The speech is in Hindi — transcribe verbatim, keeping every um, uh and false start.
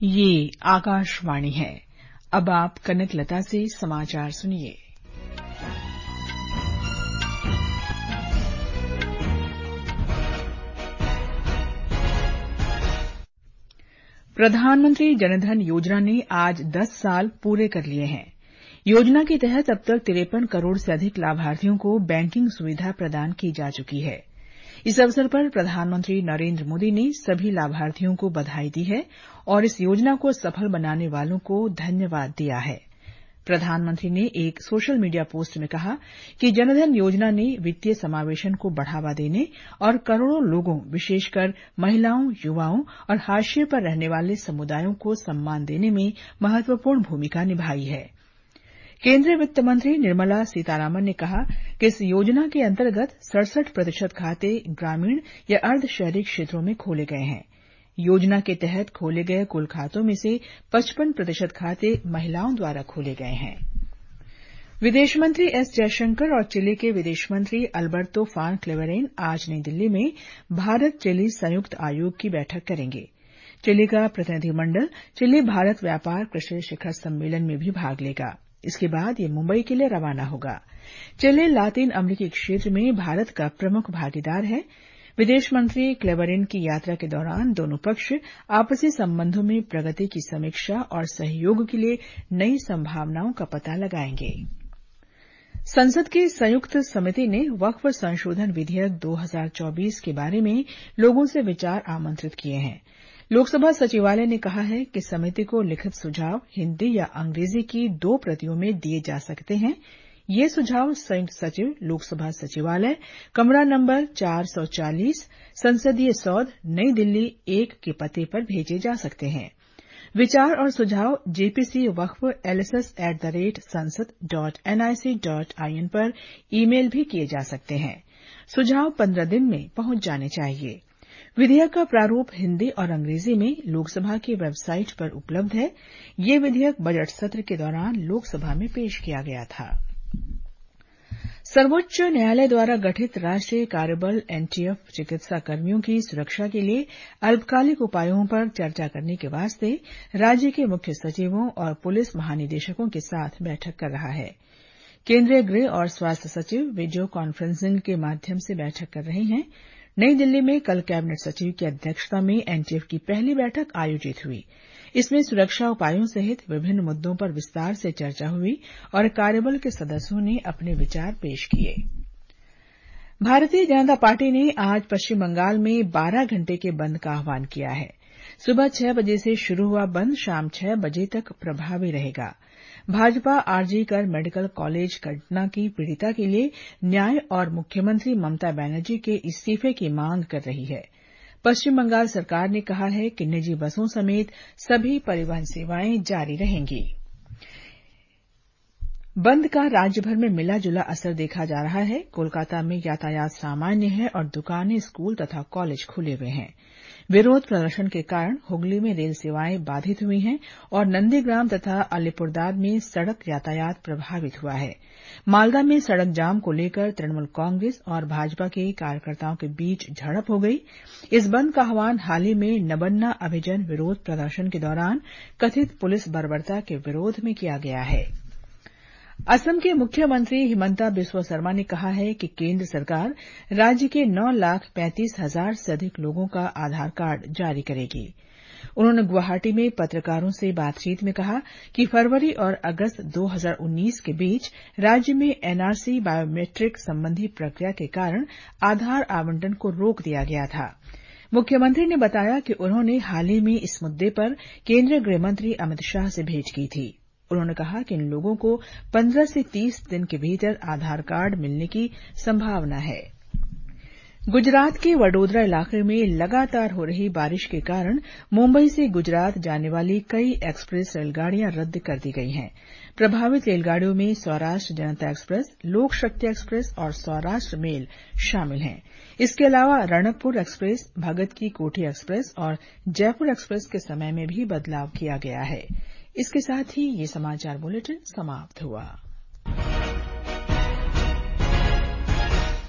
ये आकाशवाणी है। अब आप कनक लता से समाचार सुनिए। प्रधानमंत्री जनधन योजना ने आज दस साल पूरे कर लिए हैं। योजना के तहत अब तक तिरपन करोड़ से अधिक लाभार्थियों को बैंकिंग सुविधा प्रदान की जा चुकी है। इस अवसर पर प्रधानमंत्री नरेंद्र मोदी ने सभी लाभार्थियों को बधाई दी है और इस योजना को सफल बनाने वालों को धन्यवाद दिया है। प्रधानमंत्री ने एक सोशल मीडिया पोस्ट में कहा कि जनधन योजना ने वित्तीय समावेशन को बढ़ावा देने और करोड़ों लोगों, विशेषकर महिलाओं, युवाओं और हाशिए पर रहने वाले समुदायों को सम्मान देने में महत्वपूर्ण भूमिका निभाई है। केंद्रीय वित्त मंत्री निर्मला सीतारामन ने कहा कि इस योजना के अंतर्गत सड़सठ प्रतिशत खाते ग्रामीण या अर्ध शहरी क्षेत्रों में खोले गए हैं। योजना के तहत खोले गए कुल खातों में से पचपन प्रतिशत खाते महिलाओं द्वारा खोले गए हैं। विदेश मंत्री एस जयशंकर और चिली के विदेश मंत्री अल्बर्टो फान क्लेवेरेन आज नई दिल्ली में भारत चिली संयुक्त आयोग की बैठक करेंगे। चिली का प्रतिनिधिमंडल चिली भारत व्यापार कृषि शिखर सम्मेलन में भी भाग लेगा। इसके बाद ये मुंबई के लिए रवाना होगा। चिली लातिन अमेरिकी क्षेत्र में भारत का प्रमुख भागीदार है। विदेश मंत्री क्लेवेरेन की यात्रा के दौरान दोनों पक्ष आपसी संबंधों में प्रगति की समीक्षा और सहयोग के लिए नई संभावनाओं का पता लगाएंगे। संसद की संयुक्त समिति ने वक्फ संशोधन विधेयक दो हज़ार चौबीस के बारे में लोगों से विचार आमंत्रित किए हैं। लोकसभा सचिवालय ने कहा है कि समिति को लिखित सुझाव हिंदी या अंग्रेजी की दो प्रतियों में दिए जा सकते हैं। ये सुझाव संयुक्त सचिव, लोकसभा सचिवालय, कमरा नंबर चार सौ चालीस, संसदीय सौध, नई दिल्ली एक के पते पर भेजे जा सकते हैं। विचार और सुझाव जेपीसी वक्फ एलएसएस एट द रेट संसद डॉट एनआईसी डॉट आईएन पर ईमेल भी किए जा सकते हैं। सुझाव पंद्रह दिन में पहुंच जाने चाहिए। विधेयक का प्रारूप हिंदी और अंग्रेजी में लोकसभा की वेबसाइट पर उपलब्ध है। ये विधेयक बजट सत्र के दौरान लोकसभा में पेश किया गया था। सर्वोच्च न्यायालय द्वारा गठित राष्ट्रीय कार्यबल एनटीएफ चिकित्सा कर्मियों की सुरक्षा के लिए अल्पकालिक उपायों पर चर्चा करने के वास्ते राज्य के मुख्य सचिवों और पुलिस महानिदेशकों के साथ बैठक कर रहा है। केंद्रीय गृह और स्वास्थ्य सचिव वीडियो कॉन्फ्रेंसिंग के माध्यम से बैठक कर रहे हैं। नई दिल्ली में कल कैबिनेट सचिव की अध्यक्षता में एनटीएफ की पहली बैठक आयोजित हुई। इसमें सुरक्षा उपायों सहित विभिन्न मुद्दों पर विस्तार से चर्चा हुई और कार्यबल के सदस्यों ने अपने विचार पेश किए। भारतीय जनता पार्टी ने आज पश्चिम बंगाल में बारह घंटे के बंद का आह्वान किया है। सुबह छह बजे से शुरू हुआ बंद शाम छह बजे तक प्रभावी रहेगा। Bhajpa RG Kar medical college घटना की पीड़िता के लिए न्याय और मुख्यमंत्री ममता बनर्जी के इस्तीफे की मांग कर रही है। पश्चिम बंगाल सरकार ने कहा है कि निजी बसों समेत सभी परिवहन सेवाएं जारी रहेंगी। बंद का राज्य भर में मिला जुला असर देखा जा रहा है। कोलकाता में यातायात सामान्य है और दुकानें, स्कूल तथा कॉलेज खुले हुए हैं। विरोध प्रदर्शन के कारण हुगली में रेल सेवाएं बाधित हुई हैं और नंदीग्राम तथा अलीपुरदार में सड़क यातायात प्रभावित हुआ है। मालदा में सड़क जाम को लेकर तृणमूल कांग्रेस और भाजपा के कार्यकर्ताओं के बीच झड़प हो गई। इस बंद का आह्वान हाल ही में नबन्ना अभिजन विरोध प्रदर्शन के दौरान कथित पुलिस बर्बरता के विरोध में किया गया है। असम के मुख्यमंत्री हिमंता बिस्वा शर्मा ने कहा है कि केंद्र सरकार राज्य के नौ लाख पैंतीस हजार से अधिक लोगों का आधार कार्ड जारी करेगी। उन्होंने गुवाहाटी में पत्रकारों से बातचीत में कहा कि फरवरी और अगस्त दो हज़ार उन्नीस के बीच राज्य में एनआरसी बायोमेट्रिक संबंधी प्रक्रिया के कारण आधार आवंटन को रोक दिया गया था। मुख्यमंत्री ने बताया कि उन्होंने हाल ही में इस मुद्दे पर केंद्रीय गृहमंत्री अमित शाह से भेंट की थी। उन्होंने कहा कि इन लोगों को पंद्रह से तीस दिन के भीतर आधार कार्ड मिलने की संभावना है। गुजरात के वडोदरा इलाके में लगातार हो रही बारिश के कारण मुंबई से गुजरात जाने वाली कई एक्सप्रेस रेलगाड़ियां रद्द कर दी गई हैं। प्रभावित रेलगाड़ियों में सौराष्ट्र जनता एक्सप्रेस, लोक शक्ति एक्सप्रेस और सौराष्ट्र मेल शामिल हैं। इसके अलावा रणकपुर एक्सप्रेस, भगत की कोठी एक्सप्रेस और जयपुर एक्सप्रेस के समय में भी बदलाव किया गया है। इसके साथ ही ये समाचार बुलेटिन समाप्त हुआ।